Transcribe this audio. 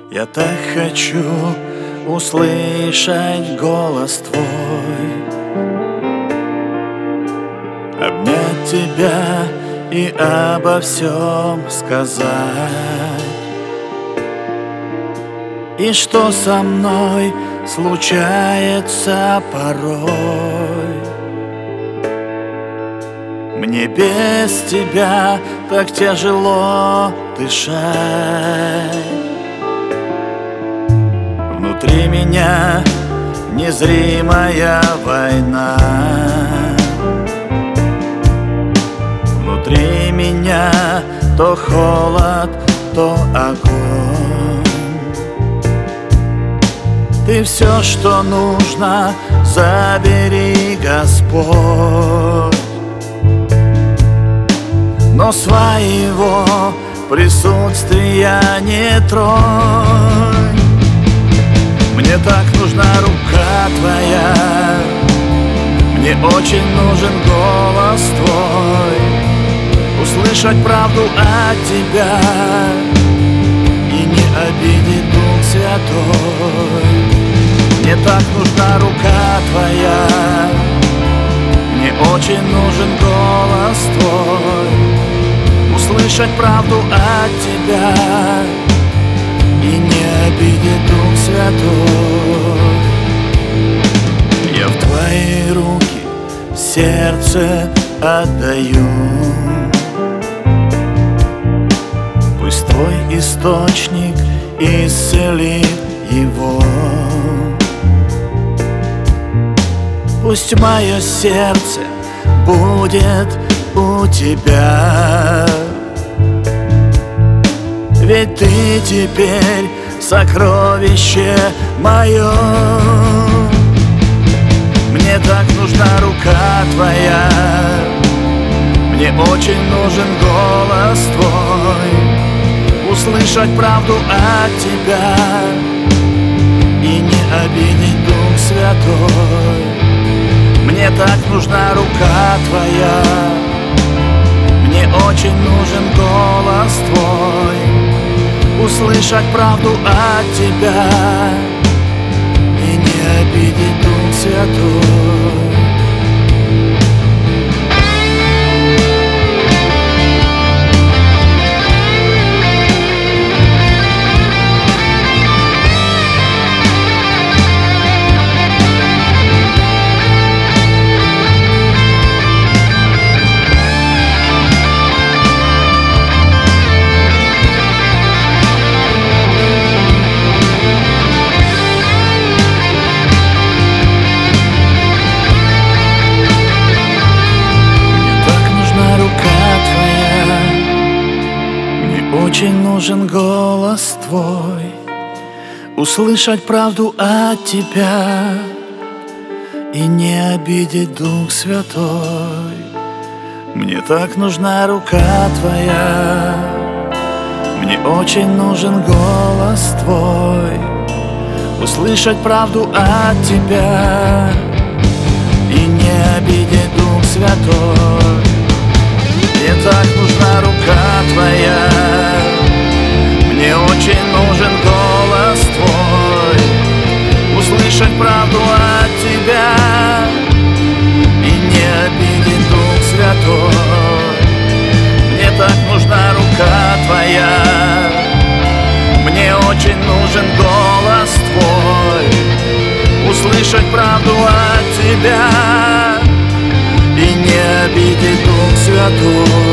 Я так хочу услышать голос твой, обнять тебя и обо всем сказать. И что со мной случается порой, мне без тебя так тяжело дышать. Внутри меня незримая война, внутри меня то холод, то огонь. Ты все, что нужно, забери, Господь, но своего присутствия не тронь. Мне так нужна рука твоя, мне очень нужен голос твой, услышать правду от тебя и не обидеть Дух Святой. Мне так нужна рука твоя, мне очень нужен голос твой, услышать правду от тебя и не обидеть Дух Святой. Я в твои руки сердце отдаю, пусть твой источник исцелит его. Пусть мое сердце будет у тебя, ведь ты теперь сокровище мое. Мне так нужна рука твоя, мне очень нужен голос твой, услышать правду от тебя и не обидеть Дух Святой. Мне так нужна рука твоя, мне очень нужен голос твой, услышать правду от тебя и не обидеть Дух Святой. Очень нужен голос твой, услышать правду от тебя и не обидеть Дух Святой. Мне так нужна рука твоя, мне очень нужен голос твой, услышать правду от тебя и не обидеть Дух Святой. Мне так нужна рука твоя, мне очень нужен голос твой, услышать правду от тебя и не обидеть Дух Святой. Мне так нужна рука твоя, мне очень нужен голос твой, услышать правду от тебя и не обидеть Дух Святой.